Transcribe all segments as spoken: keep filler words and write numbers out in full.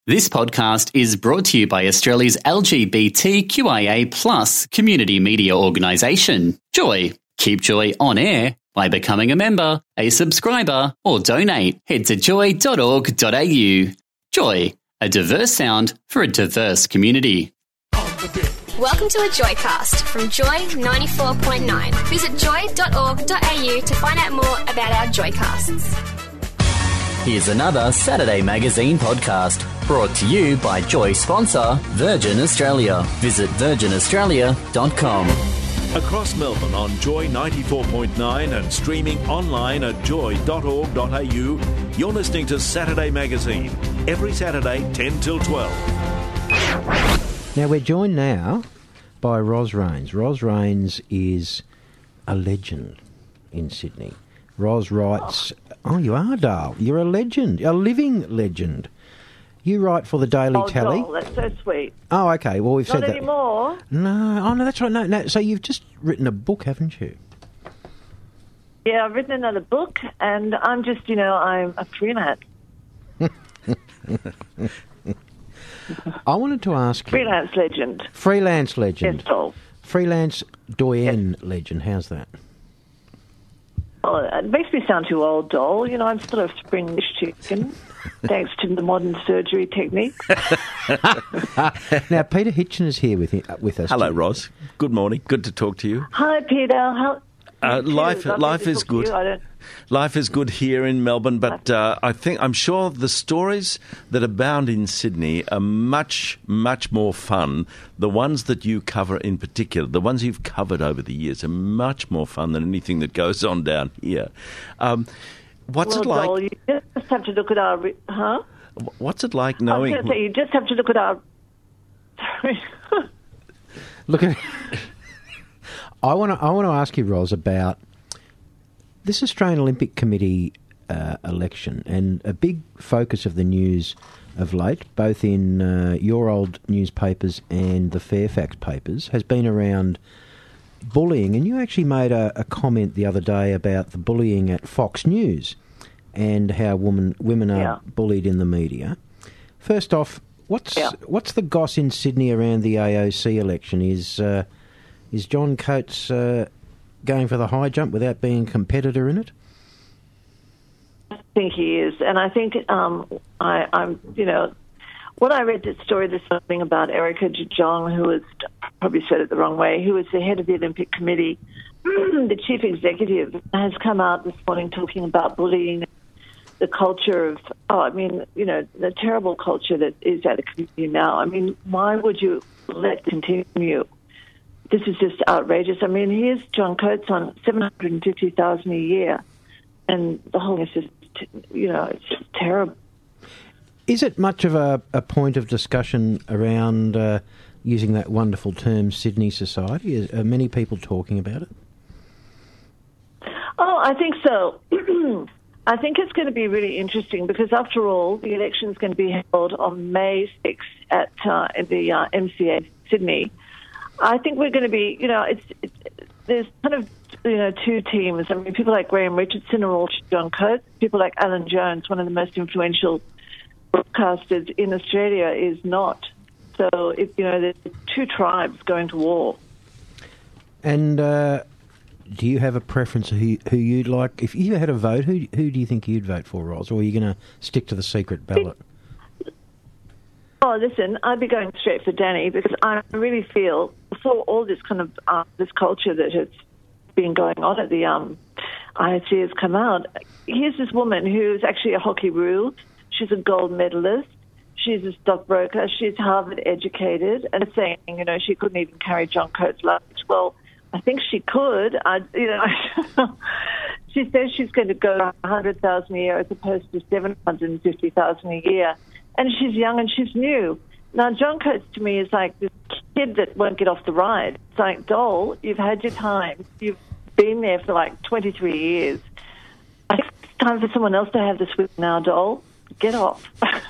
This podcast is brought to you by Australia's L G B T Q I A plus community media organisation, Joy. Keep Joy on air by becoming a member, a subscriber, or donate. Head to joy dot org dot a u. Joy, a diverse sound for a diverse community. Welcome to a Joycast from Joy ninety-four point nine. Visit joy dot org dot a u to find out more about our Joycasts. Here's another Saturday Magazine podcast brought to you by Joy sponsor Virgin Australia. Visit virgin australia dot com. Across Melbourne on Joy ninety-four point nine and streaming online at joy dot org dot a u, you're listening to Saturday Magazine, every Saturday ten till twelve. Now we're joined now by Ros Raines. Ros Raines is a legend in Sydney. Ros writes... Oh, you are, Dale. You're a legend, a living legend. You write for the Daily oh, Tally. Joel, that's so sweet. Oh, okay. Well, we've Not said that. anymore. No, oh no, that's right. No, no. So you've just written a book, haven't you? Yeah, I've written another book, and I'm just, you know, I'm a freelance. I wanted to ask you. Freelance legend. Freelance legend. Yes, Joel. Freelance doyen yes. legend. How's that? Oh, it makes me sound too old, Dole. You know, I'm still a spring chicken, thanks to the modern surgery techniques. Now, Peter Hitchen is here with with us. Hello, Ros. Good morning. Good to talk to you. Hi, Peter. How? Uh, life, life is good. Life is good here in Melbourne, but uh, I think I'm sure the stories that abound in Sydney are much, much more fun. The ones that you cover in particular, the ones you've covered over the years, are much more fun than anything that goes on down here. Um, what's well, it like? Joel, you just have to look at our, huh? What's it like knowing? I was going to say, you just have to look at our. Sorry. Look at. I want to. I want to ask you, Ros, about this Australian Olympic Committee uh, election, and a big focus of the news of late, both in uh, your old newspapers and the Fairfax papers, has been around bullying. And you actually made a, a comment the other day about the bullying at Fox News and how women women are yeah. bullied in the media. First off, what's yeah. what's the goss in Sydney around the A O C election? Is uh, Is John Coates uh, going for the high jump without being a competitor in it? I think he is, and I think um, I, I'm. You know, when I read this story this morning about Erica Jong, who was probably said it the wrong way, who was the head of the Olympic Committee, the chief executive, has come out this morning talking about bullying, the culture of. Oh, I mean, you know, the terrible culture that is at the committee now. I mean, why would you let it continue? This is just outrageous. I mean, here's John Coates on seven hundred fifty thousand dollars a year, and the whole thing is just, you know, it's just terrible. Is it much of a, a point of discussion around uh, using that wonderful term, Sydney society? Is, are many people talking about it? Oh, I think so. I think it's going to be really interesting because, after all, the election is going to be held on May sixth at uh, in the uh, M C A Sydney. I think we're going to be, you know, it's, it's there's kind of, you know, two teams. I mean, people like Graham Richardson are all John Coates. People like Alan Jones, one of the most influential broadcasters in Australia, is not. So, it, you know, there's two tribes going to war. And uh, do you have a preference of who, who you'd like? If you had a vote, who who do you think you'd vote for, Ros? Or are you going to stick to the secret ballot? Oh, listen, I'd be going straight for Danny because I really feel before all this kind of uh, this culture that has been going on at the um, I O C has come out. Here's this woman who's actually a hockey rule. She's a gold medalist. She's a stockbroker. She's Harvard educated, and saying, you know, she couldn't even carry John Coates' luggage. Well, I think she could. I, you know, she says she's going to go one hundred thousand a year as opposed to seven hundred fifty thousand a year. And she's young and she's new. Now, John Coates to me is like this kid that won't get off the ride. It's like, Dole, you've had your time. You've been there for like twenty-three years. I think it's time for someone else to have the swing now, Dole. Get off.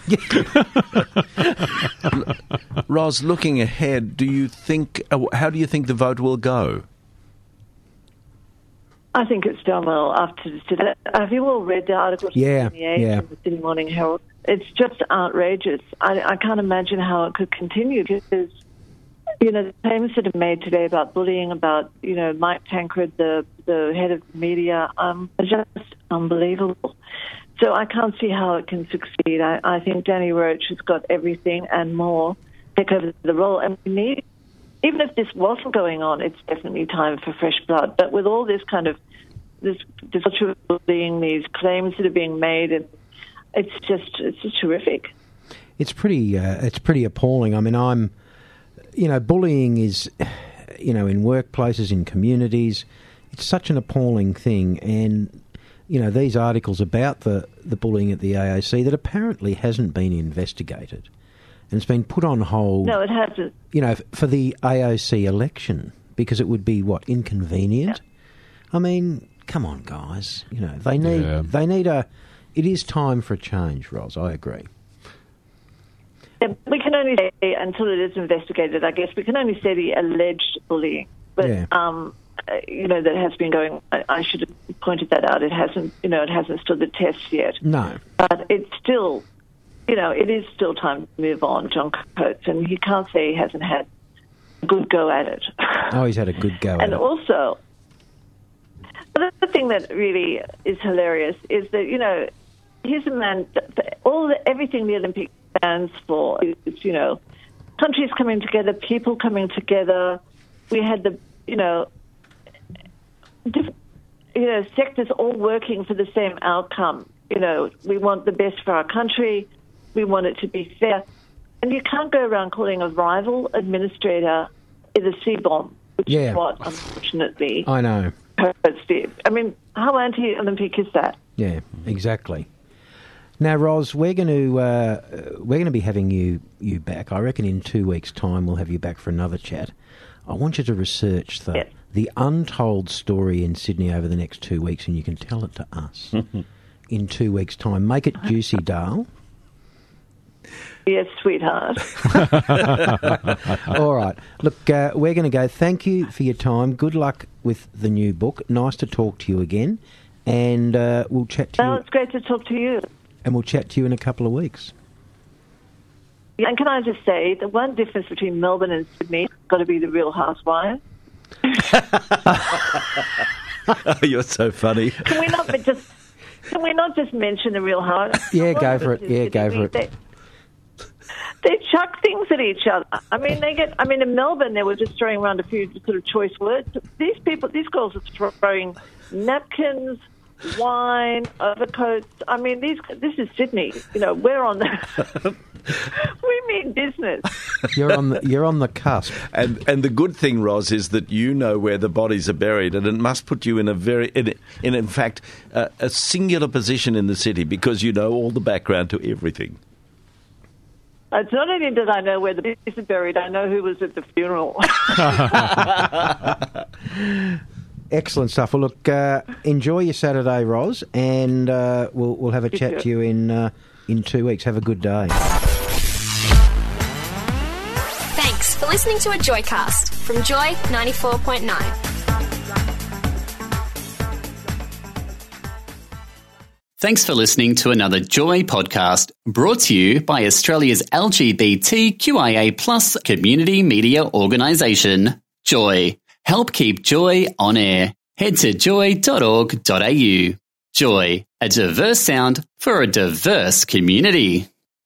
Ros, looking ahead, do you think? Uh, how do you think the vote will go? I think it's done well after today. Have you all read the article yeah, in the Age yeah. and the Sydney Morning Herald? it's just outrageous. I, I can't imagine how it could continue because, you know, the claims that are made today about bullying, about, you know, Mike Tancred, the, the head of media, um, are just unbelievable. So I can't see how it can succeed. I, I think Danny Roach has got everything and more to take over the role. And we need, even if this wasn't going on, it's definitely time for fresh blood. But with all this kind of, this, this culture of bullying, these claims that are being made, and it's just, it's just terrific. It's pretty, uh, it's pretty appalling. I mean, I'm, you know, bullying is, you know, in workplaces, in communities, it's such an appalling thing. And, you know, these articles about the, the bullying at the A O C that apparently hasn't been investigated and it's been put on hold. No, it hasn't. You know, for the A O C election because it would be, what, inconvenient? Yeah. I mean, come on, guys. You know, they need, yeah. they need a... It is time for a change, Ros. I agree. Yeah, we can only say, until it is investigated, I guess, we can only say the alleged bullying. But, yeah. um, you know, that has been going... I, I should have pointed that out. It hasn't, you know, it hasn't stood the test yet. No. But it's still, you know, it is still time to move on, John Coates, and he can't say he hasn't had a good go at it. Oh, he's had a good go at and it. And also, the other thing that really is hilarious is that, you know, here's a man, all the, everything the Olympic stands for is, you know, countries coming together, people coming together. We had the, you know, different, you know, sectors all working for the same outcome. You know, we want the best for our country. We want it to be fair. And you can't go around calling a rival administrator the C-bomb, which yeah. is what, unfortunately, I know. I mean, how anti-Olympic is that? Yeah, exactly. Now, Ros, we're going to uh, we're going to be having you you back. I reckon in two weeks' time we'll have you back for another chat. I want you to research the yes. the untold story in Sydney over the next two weeks, and you can tell it to us in two weeks' time. Make it juicy, Dale. Yes, sweetheart. All right. Look, uh, we're going to go. Thank you for your time. Good luck with the new book. Nice to talk to you again. And uh, we'll chat to oh, you. Oh, it's great to talk to you. And we'll chat to you in a couple of weeks. Yeah, and can I just say, the one difference between Melbourne and Sydney has got to be the Real Housewives. Oh, you're so funny. Can we not just... Can we not just mention the Real Housewives? Yeah, go for it. Yeah, go for it. They, they chuck things at each other. I mean, they get. I mean, in Melbourne, they were just throwing around a few sort of choice words. These people, these girls are throwing napkins, wine, overcoats. I mean, these. This is Sydney. You know, we're on the. We mean business. You're on the you're on the cusp. And and the good thing, Ros, is that you know where the bodies are buried, and it must put you in a very, in, in, in fact, uh, a singular position in the city because you know all the background to everything. It's not only that I know where the bodies are buried, I know who was at the funeral. Excellent stuff. Well, look, uh, enjoy your Saturday, Ros, and uh, we'll we'll have a You chat too. to you in uh, in two weeks. Have a good day. Thanks for listening to a Joycast from Joy ninety-four point nine. Thanks for listening to another Joy podcast brought to you by Australia's L G B T Q I A plus community media organisation, Joy. Help keep Joy on air. Head to joy dot org dot a u. Joy, a diverse sound for a diverse community.